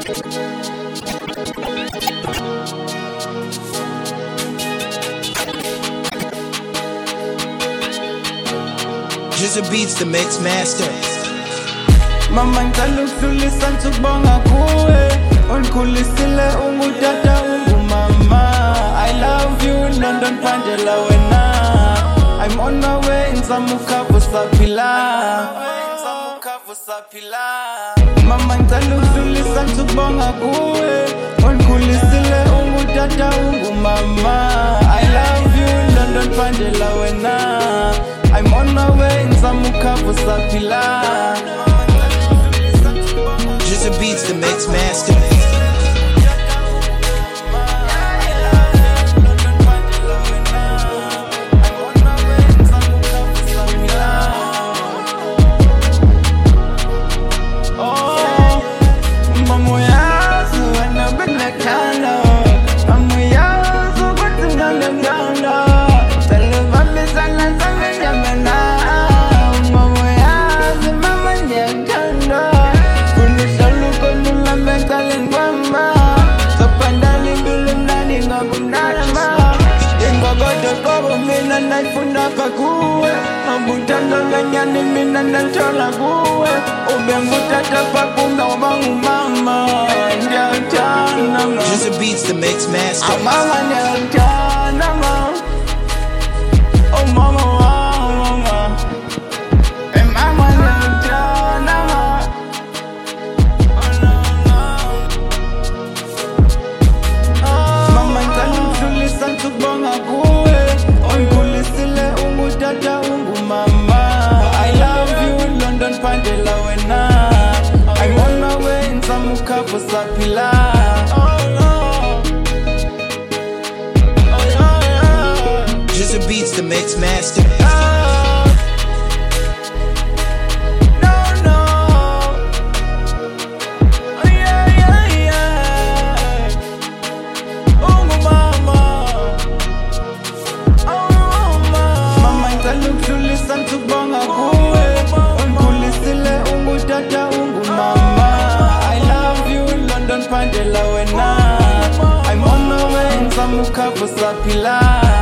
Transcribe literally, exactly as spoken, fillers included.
Jizzle Beats, the mix master. Mama ngicela ukudlulisa ngikubonga kuwe, ungikhulisile ungutata ungumama. I love you London Pandela wena. I'm on my way ngizamukhava usaphila. Mama ngicela ukudlulisa ngikubonga kuwe, ungikhulisile ungutata ungumama. I love you London Pandela wena. I'm on my way ngizamukhava usaphila. Jizzle Beats, the mix master. Mina naifuna kuwe, mabutano ganyani mina nantola kuwe. Ubengutata pakumba wabangu mama, ndiantana ma. Jizzle Beats, the mix master. Mama ndiantana ma. Oh mama wa mama, eh mama ndiantana ma. Mama ngitalutulisa ngikubonga kuwe. Ungikhulisile ungutata ungumama. I love you London Pandela wena. I'm on my way ngizamukhava usaphila. Jizzle Beats, the mix master. Ngikubonga kuwe, ungikhulisile ungutata ungumama. I love you London Pandela wena. I'm on my way ngizamukhava usaphila.